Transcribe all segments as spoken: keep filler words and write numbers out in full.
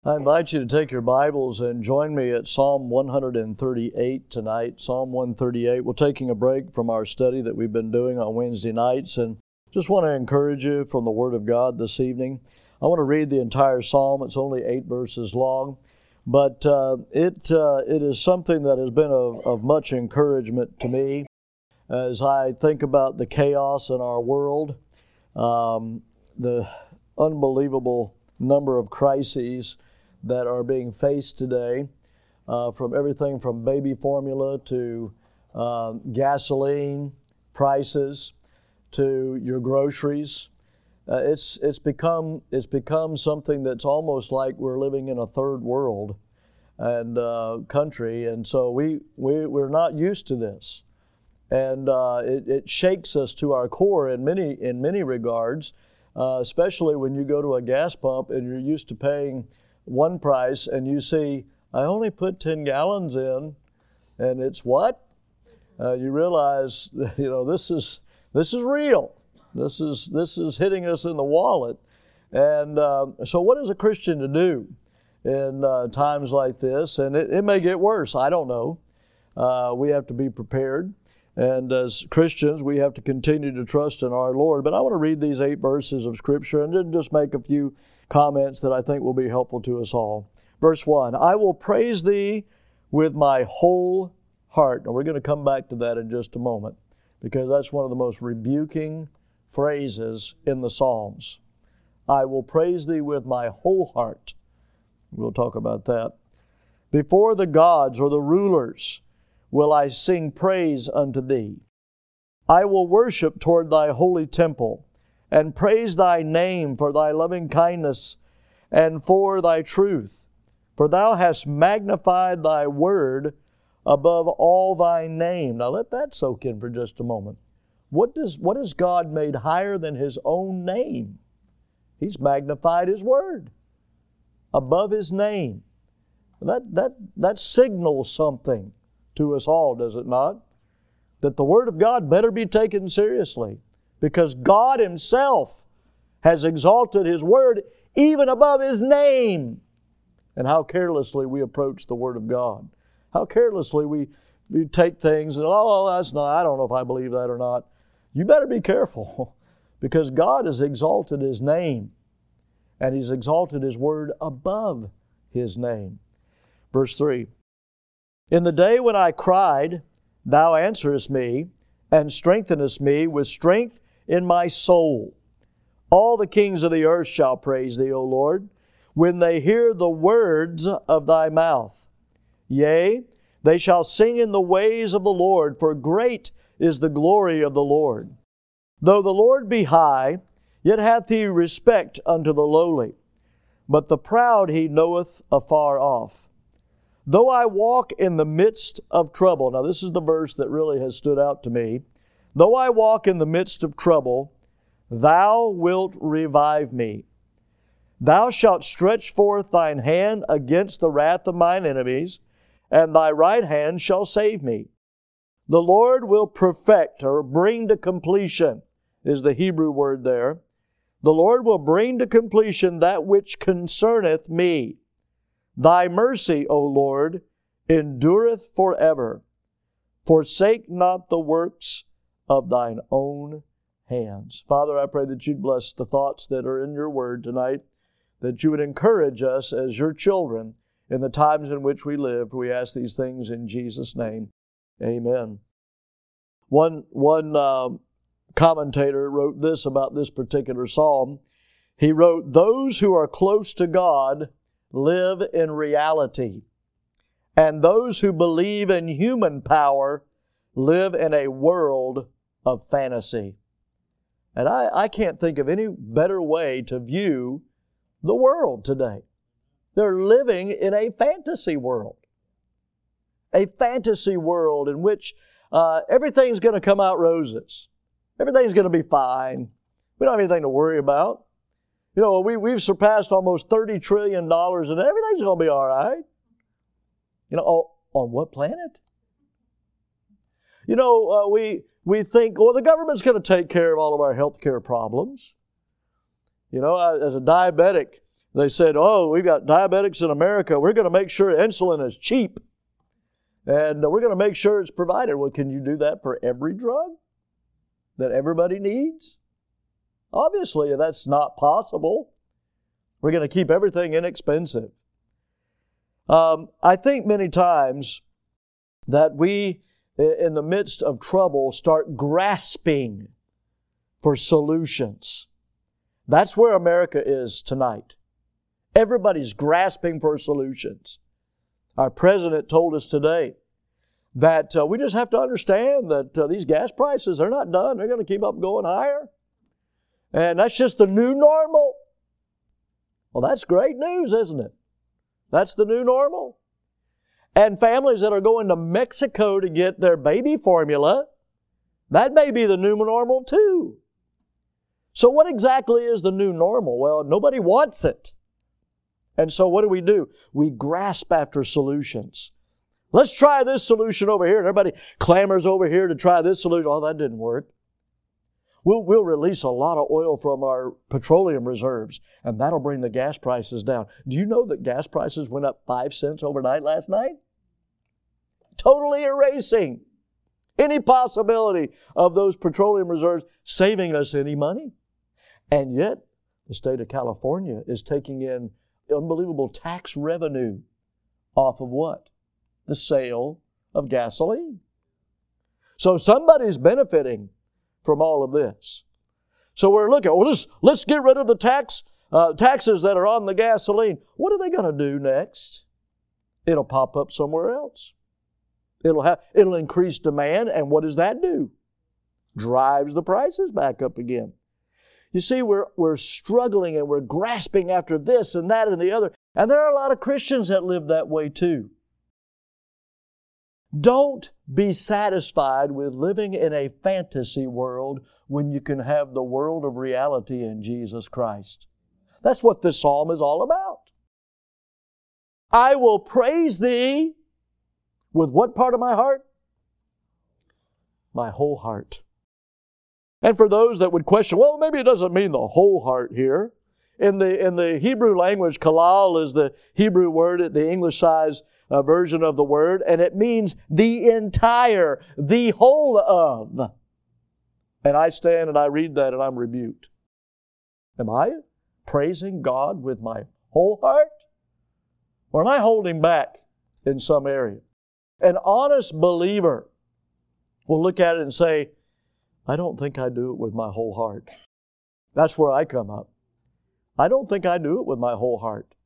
I invite you to take your Bibles and join me at Psalm one thirty-eight tonight. Psalm one thirty-eight. We're taking a break from our study that we've been doing on Wednesday nights, and just want to encourage you from the Word of God this evening. I want to read the entire Psalm. It's only eight verses long, but uh, it uh, it is something that has been of, of much encouragement to me as I think about the chaos in our world, um, the unbelievable number of crises that are being faced today, uh, from everything from baby formula to uh, gasoline prices to your groceries. Uh, it's it's become it's become something that's almost like we're living in a third world and uh, country, and so we we we're not used to this, and uh, it, it shakes us to our core in many in many regards, uh, especially when you go to a gas pump and you're used to paying one price, and you see, I only put ten gallons in, and it's what? Uh, you realize, you know, this is this is real. This is this is hitting us in the wallet. And uh, so what is a Christian to do in uh, times like this? And it, it may get worse. I don't know. Uh, we have to be prepared. And as Christians, we have to continue to trust in our Lord. But I want to read these eight verses of Scripture and then just make a few comments that I think will be helpful to us all. Verse one, I will praise Thee with my whole heart. Now we're going to come back to that in just a moment, because that's one of the most rebuking phrases in the Psalms. I will praise Thee with my whole heart. We'll talk about that. Before the gods or the rulers will I sing praise unto Thee. I will worship toward Thy holy temple, and praise Thy name for Thy loving kindness and for Thy truth. For Thou hast magnified Thy word above all Thy name. Now let that soak in for just a moment. What does what has God made higher than His own name? He's magnified His word above His name. That, that, that signals something to us all, does it not? That the Word of God better be taken seriously, because God Himself has exalted His Word even above His name. And how carelessly we approach the Word of God. How carelessly we, we take things and, oh, that's not, I don't know if I believe that or not. You better be careful, because God has exalted His name, and He's exalted His Word above His name. Verse three, in the day when I cried, Thou answerest me, and strengthenest me with strength in my soul. All the kings of the earth shall praise Thee, O Lord, when they hear the words of Thy mouth. Yea, they shall sing in the ways of the Lord, for great is the glory of the Lord. Though the Lord be high, yet hath He respect unto the lowly, but the proud He knoweth afar off. Though I walk in the midst of trouble. Now this is the verse that really has stood out to me. Though I walk in the midst of trouble, Thou wilt revive me. Thou shalt stretch forth Thine hand against the wrath of mine enemies, and Thy right hand shall save me. The Lord will perfect, or bring to completion, is the Hebrew word there. The Lord will bring to completion that which concerneth me. Thy mercy, O Lord, endureth forever. Forsake not the works of Thine own hands. Father, I pray that You'd bless the thoughts that are in Your Word tonight, that You would encourage us as Your children in the times in which we live. We ask these things in Jesus' name. Amen. One, one uh, commentator wrote this about this particular psalm. He wrote, those who are close to God live in reality, and those who believe in human power live in a world of fantasy. And I, I can't think of any better way to view the world today. They're living in a fantasy world. A fantasy world in which uh, everything's going to come out roses. Everything's going to be fine. We don't have anything to worry about. You know, we, we've surpassed almost thirty trillion dollars and everything's going to be all right. You know, on, on what planet? You know, uh, we, we think, well, the government's going to take care of all of our health care problems. You know, I, as a diabetic, They said, oh, we've got diabetics in America. We're going to make sure insulin is cheap. And we're going to make sure it's provided. Well, can you do that for every drug that everybody needs? Obviously, that's not possible. We're going to keep everything inexpensive. Um, I think many times that we, in the midst of trouble, start grasping for solutions. That's where America is tonight. Everybody's grasping for solutions. Our president told us today that uh, we just have to understand that uh, these gas prices, they're not done. They're going to keep up going higher. And that's just the new normal. Well, that's great news, isn't it? That's the new normal. And families that are going to Mexico to get their baby formula, that may be the new normal too. So what exactly is the new normal? Well, nobody wants it. And so what do we do? We grasp after solutions. Let's try this solution over here. And everybody clamors over here to try this solution. Oh, that didn't work. We'll, we'll release a lot of oil from our petroleum reserves, and that'll bring the gas prices down. Do you know that gas prices went up five cents overnight last night? Totally erasing any possibility of those petroleum reserves saving us any money. And yet, the state of California is taking in unbelievable tax revenue off of what? The sale of gasoline. So somebody's benefiting from all of this. So we're looking, well, let's, let's get rid of the tax uh, taxes that are on the gasoline. What are they going to do next? It'll pop up somewhere else. It'll have, it'll increase demand, and what does that do? Drives the prices back up again. You see, we're, we're struggling and we're grasping after this and that and the other. And there are a lot of Christians that live that way too. Don't be satisfied with living in a fantasy world when you can have the world of reality in Jesus Christ. That's what this psalm is all about. I will praise Thee with what part of my heart? My whole heart. And for those that would question, well, maybe it doesn't mean the whole heart here. In the, in the Hebrew language, kalal is the Hebrew word, the English-sized uh, version of the word, and it means the entire, the whole of. And I stand and I read that and I'm rebuked. Am I praising God with my whole heart? Or am I holding back in some area? An honest believer will look at it and say, I don't think I do it with my whole heart. That's where I come up. I don't think I do it with my whole heart.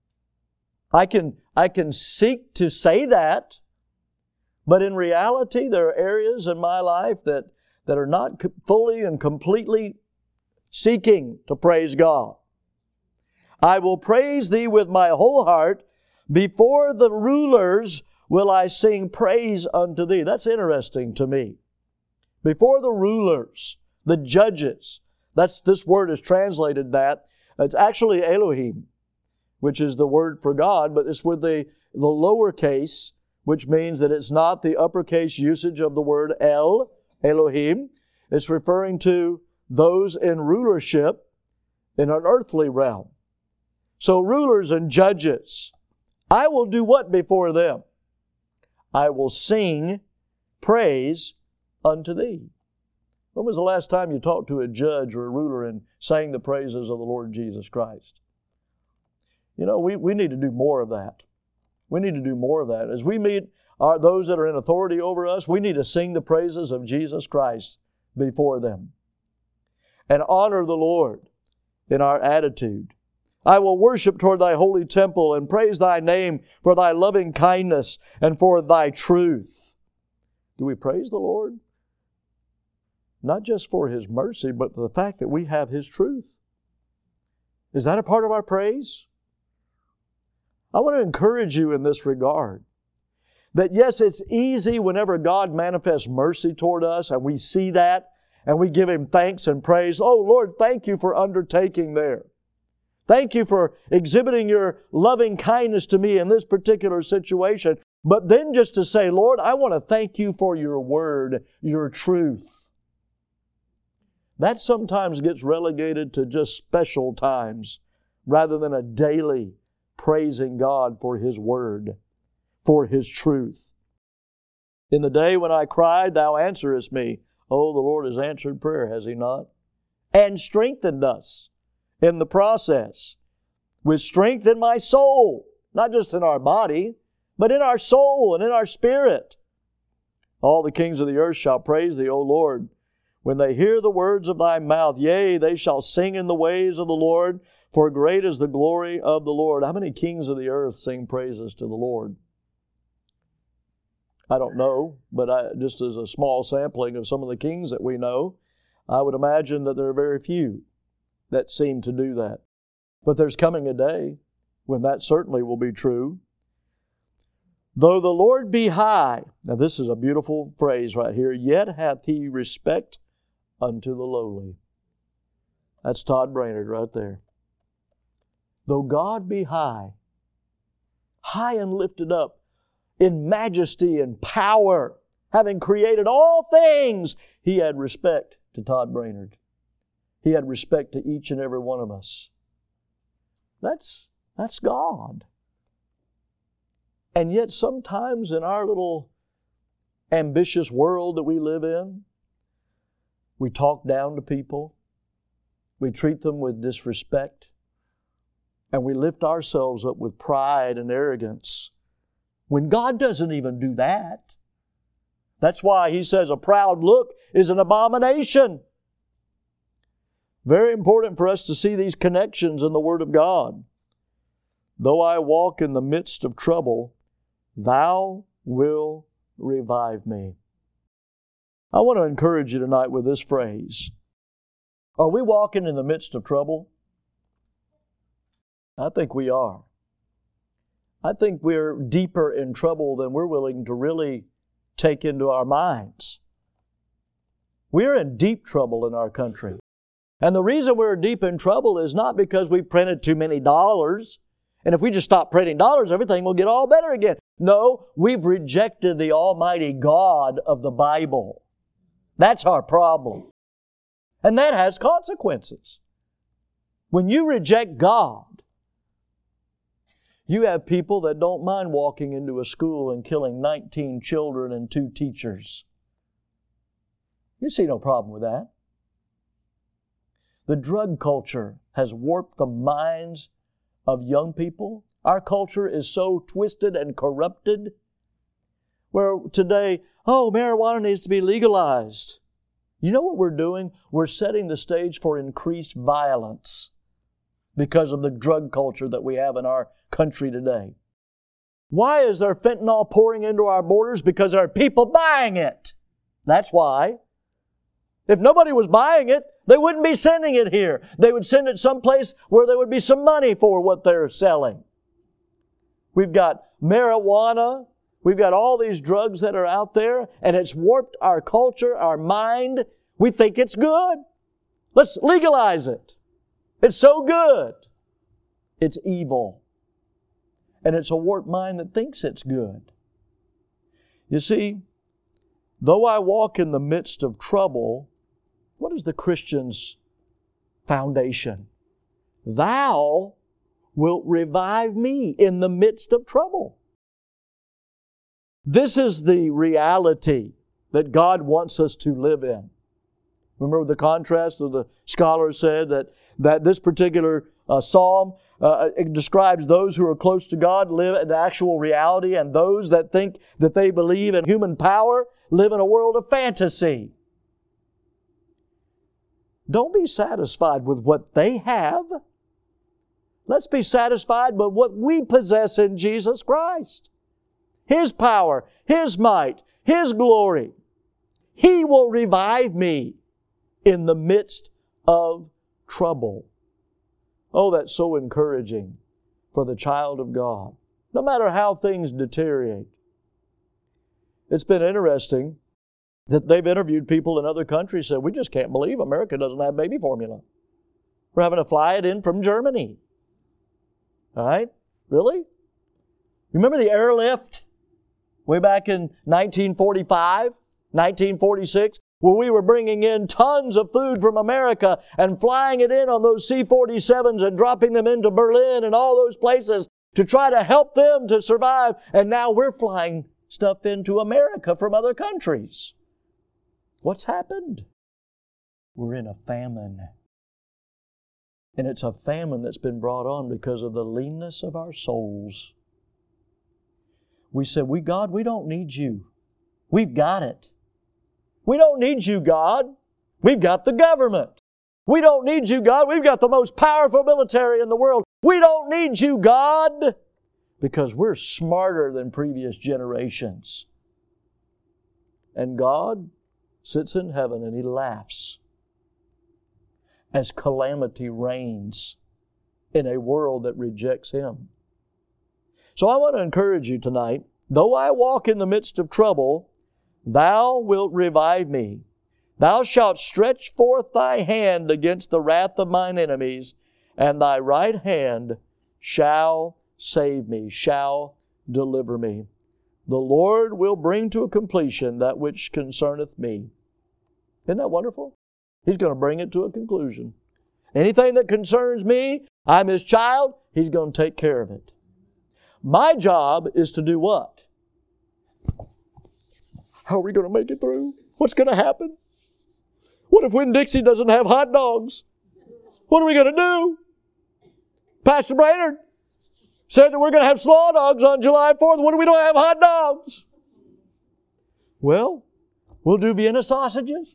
I can, I can seek to say that, but in reality, there are areas in my life that, that are not fully and completely seeking to praise God. I will praise Thee with my whole heart. Before the rulers will I sing praise unto Thee. That's interesting to me. Before the rulers, the judges, that's this word is translated that. It's actually Elohim, which is the word for God, but it's with the, the lower case, which means that it's not the uppercase usage of the word El, Elohim. It's referring to those in rulership in an earthly realm. So rulers and judges, I will do what before them? I will sing praise unto Thee. When was the last time you talked to a judge or a ruler and sang the praises of the Lord Jesus Christ? You know, we, we need to do more of that. We need to do more of that. As we meet our, those that are in authority over us, we need to sing the praises of Jesus Christ before them and honor the Lord in our attitude. I will worship toward Thy holy temple and praise Thy name for Thy loving kindness and for Thy truth. Do we praise the Lord? Not just for His mercy, but for the fact that we have His truth. Is that a part of our praise? I want to encourage you in this regard. That yes, it's easy whenever God manifests mercy toward us and we see that and we give Him thanks and praise. Oh Lord, thank You for undertaking there. Thank You for exhibiting Your loving kindness to me in this particular situation. But then just to say, Lord, I want to thank You for Your word, Your truth. That sometimes gets relegated to just special times rather than a daily praising God for His Word, for His truth. In the day when I cried, Thou answerest me. Oh, the Lord has answered prayer, has He not? And strengthened us in the process with strength in my soul, not just in our body, but in our soul and in our spirit. All the kings of the earth shall praise Thee, O Lord, when they hear the words of Thy mouth. Yea, they shall sing in the ways of the Lord, for great is the glory of the Lord. How many kings of the earth sing praises to the Lord? I don't know, but I, just as a small sampling of some of the kings that we know, I would imagine that there are very few that seem to do that. But there's coming a day when that certainly will be true. Though the Lord be high, now this is a beautiful phrase right here, yet hath He respect unto the lowly. That's Todd Brainerd right there. Though God be high, high and lifted up, in majesty and power, having created all things, He had respect to Todd Brainerd. He had respect to each and every one of us. That's, that's God. And yet sometimes in our little ambitious world that we live in, we talk down to people, we treat them with disrespect, and we lift ourselves up with pride and arrogance, when God doesn't even do that. That's why He says a proud look is an abomination. Very important for us to see these connections in the Word of God. Though I walk in the midst of trouble, Thou will revive me. I want to encourage you tonight with this phrase. Are we walking in the midst of trouble? I think we are. I think we're deeper in trouble than we're willing to really take into our minds. We're in deep trouble in our country. And the reason we're deep in trouble is not because we printed too many dollars, and if we just stop printing dollars, everything will get all better again. No, we've rejected the Almighty God of the Bible. That's our problem. And that has consequences. When you reject God, you have people that don't mind walking into a school and killing nineteen children and two teachers. You see no problem with that. The drug culture has warped the minds of young people. Our culture is so twisted and corrupted where today, oh, marijuana needs to be legalized. You know what we're doing? We're setting the stage for increased violence because of the drug culture that we have in our country today. Why is there fentanyl pouring into our borders? Because there are people buying it. That's why. If nobody was buying it, they wouldn't be sending it here. They would send it someplace where there would be some money for what they're selling. We've got marijuana. We've got all these drugs that are out there, and it's warped our culture, our mind. We think it's good. Let's legalize it. It's so good. It's evil. And it's a warped mind that thinks it's good. You see, though I walk in the midst of trouble, what is the Christian's foundation? Thou wilt revive me in the midst of trouble. This is the reality that God wants us to live in. Remember the contrast of the scholar said that, that this particular uh, psalm uh, it describes those who are close to God live in actual reality, and those that think that they believe in human power live in a world of fantasy. Don't be satisfied with what they have. Let's be satisfied with what we possess in Jesus Christ. His power, His might, His glory. He will revive me in the midst of trouble. Oh, that's so encouraging for the child of God, no matter how things deteriorate. It's been interesting that they've interviewed people in other countries who said, we just can't believe America doesn't have baby formula. We're having to fly it in from Germany. All right? Really? You remember the airlift way back in nineteen forty-five, nineteen forty-six? where we were bringing in tons of food from America and flying it in on those C forty-sevens and dropping them into Berlin and all those places to try to help them to survive. And now we're flying stuff into America from other countries. What's happened? We're in a famine. And it's a famine that's been brought on because of the leanness of our souls. We said, we, God, we don't need you. We've got it. We don't need you, God. We've got the government. We don't need you, God. We've got the most powerful military in the world. We don't need you, God, because we're smarter than previous generations. And God sits in heaven and He laughs as calamity reigns in a world that rejects Him. So I want to encourage you tonight, though I walk in the midst of trouble, Thou wilt revive me. Thou shalt stretch forth Thy hand against the wrath of mine enemies, and Thy right hand shall save me, shall deliver me. The Lord will bring to a completion that which concerneth me. Isn't that wonderful? He's going to bring it to a conclusion. Anything that concerns me, I'm His child, He's going to take care of it. My job is to do what? How are we going to make it through? What's going to happen? What if Winn-Dixie doesn't have hot dogs? What are we going to do? Pastor Brainerd said that we're going to have slaw dogs on July fourth. What if we don't have hot dogs? Well, we'll do Vienna sausages.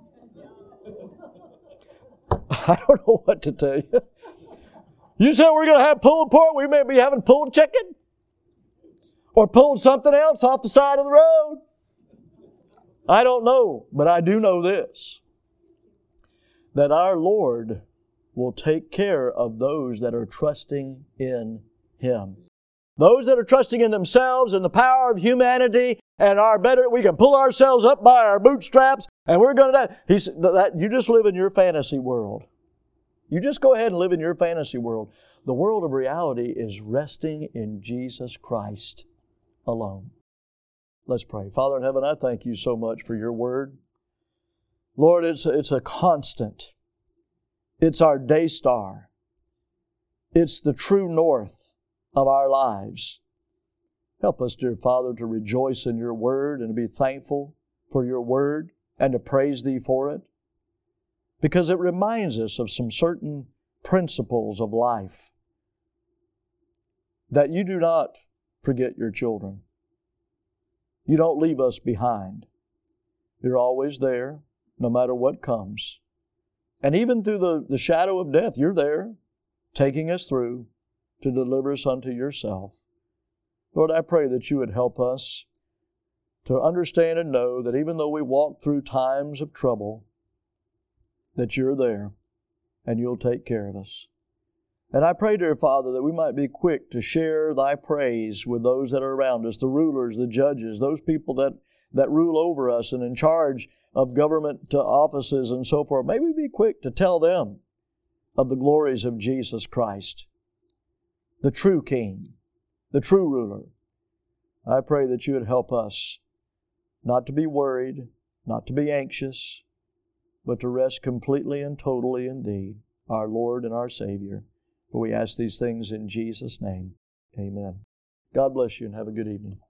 I don't know what to tell you. You said we're going to have pulled pork. We may be having pulled chicken. Or pulled something else off the side of the road. I don't know, but I do know this, that our Lord will take care of those that are trusting in Him. Those that are trusting in themselves and the power of humanity and our better, we can pull ourselves up by our bootstraps and we're going to, He said, that you just live in your fantasy world. You just go ahead and live in your fantasy world. The world of reality is resting in Jesus Christ alone. Let's pray. Father in heaven, I thank You so much for Your Word. Lord, it's, it's a constant. It's our day star. It's the true north of our lives. Help us, dear Father, to rejoice in Your Word and to be thankful for Your Word and to praise Thee for it, because it reminds us of some certain principles of life, that You do not forget Your children. You don't leave us behind. You're always there, no matter what comes. And even through the, the shadow of death, You're there, taking us through to deliver us unto Yourself. Lord, I pray that You would help us to understand and know that even though we walk through times of trouble, that You're there and You'll take care of us. And I pray, dear Father, that we might be quick to share Thy praise with those that are around us, the rulers, the judges, those people that, that rule over us and in charge of government offices and so forth. May we be quick to tell them of the glories of Jesus Christ, the true King, the true ruler. I pray that You would help us not to be worried, not to be anxious, but to rest completely and totally in Thee, our Lord and our Savior. For we ask these things in Jesus' name. Amen. God bless you and have a good evening.